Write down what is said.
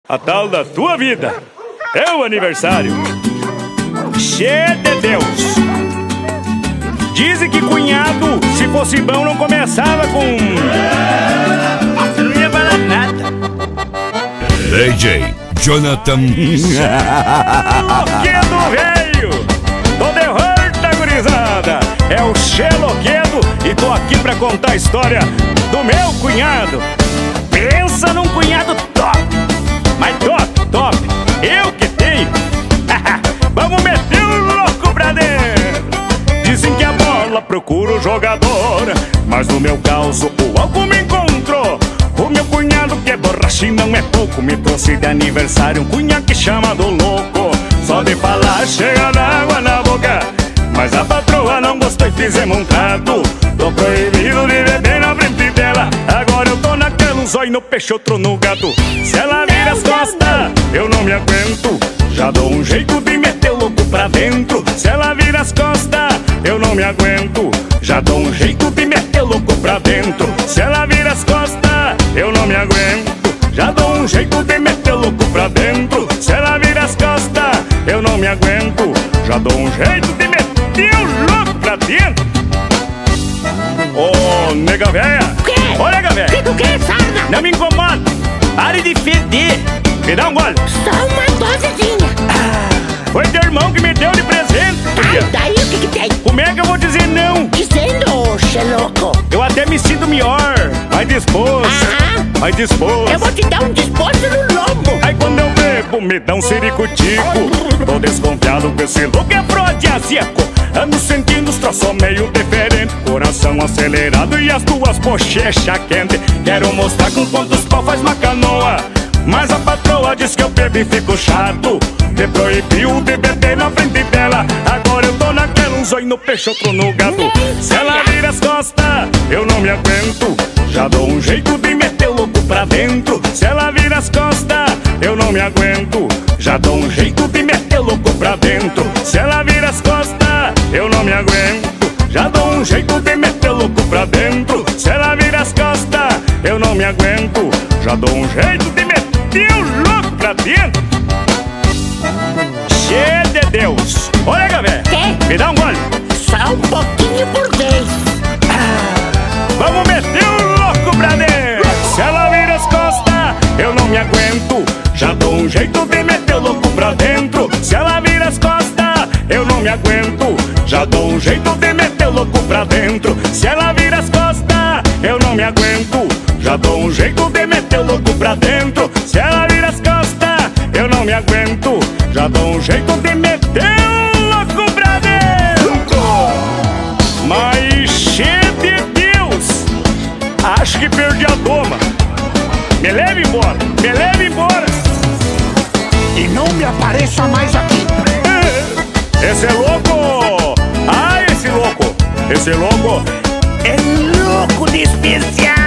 A tal da tua vida é o aniversário. Cheio de Deus. Dizem que cunhado, se fosse bom, não começava com... Não ia falar nada. DJ Jonathan. Xeloquedo veio. Tô de volta, gurizada. É o Xeloquedo e tô aqui pra contar a história do meu cunhado. Pensa num cunhado top. Mas top, eu que tenho. Vamos meter o louco pra dentro. Dizem que a bola procura o jogador, mas no meu caso o álcool me encontrou. O meu cunhado que é borracho e não é pouco, me trouxe de aniversário um cunhaque chamado louco. Só de falar chega na água na boca, mas a patroa não gostou e fizemos um trato. Tô proibido de beber na frente dela. Agora eu tô naquela, um zóio no peixe, outro no gato. Se ela vira as costas, eu não me aguento. Já dou um jeito de meter o louco pra dentro. Se ela vira as costas, eu não me aguento. Já dou um jeito de meter o louco pra dentro. Se ela vira as costas, eu não me aguento. Já dou um jeito de meter o louco pra dentro. Se ela vira as costas, eu não me aguento. Já dou um jeito de meter o louco pra dentro. Ô, nega véia! O quê? Ô, nega véia! Que tu quer, sarna? Não me incomoda! Pare de feder! Me dá um gole! Só uma dosezinha. Foi teu irmão que me deu de presente! Tá, daí o que tem? Como é que eu vou dizer não? Dizendo, ô xeloco. Eu até me sinto melhor, mais disposto, mais disposto. Eu vou te dar um disposto no lombo. Aí quando eu bebo, me dá um ciricutico. Tô desconfiado que esse louco é afrodisíaco. Ando sentindo os troços meio diferente, coração acelerado e as duas bochechas quentes. Quero mostrar com quantos pau faz uma canoa, mas a patroa diz que eu bebo e fico chato. Me proibiu de beber na frente dela. Agora eu tô naquela, um zóio no peixe, outro no gato. Se ela vira as costas, eu não me aguento. Já dou um jeito de meter o louco pra dentro. Se ela vira as costas, eu não me aguento. Já dou um jeito de meter o louco pra dentro. Se ela vira as costas, eu não me aguento. Já dou um jeito de meter o louco pra dentro. Se ela vira as costas, eu não me aguento. Já dou um jeito de meter o louco pra dentro. Cheio de Deus. Olha, galera. Quê? Me dá um gole. Só um pouquinho por vez. Vamos meter o louco pra dentro. Se ela vira as costas, eu não me aguento. Já dou um jeito de meter o louco pra dentro. Se ela vira as costas, eu não me aguento. Já dou um jeito de meter o louco pra dentro. Se ela vira as costas, eu não me aguento. Já dou um jeito de meter o louco pra dentro. Se ela vira as costas, eu não me aguento. Já dou um jeito de meter o louco pra dentro. Mas cheio de Deus, acho que perdi a doma. Me leve embora, me leve embora. E não me apareça mais aqui. Esse é louco. Ah, esse louco. Esse louco é louco de especial.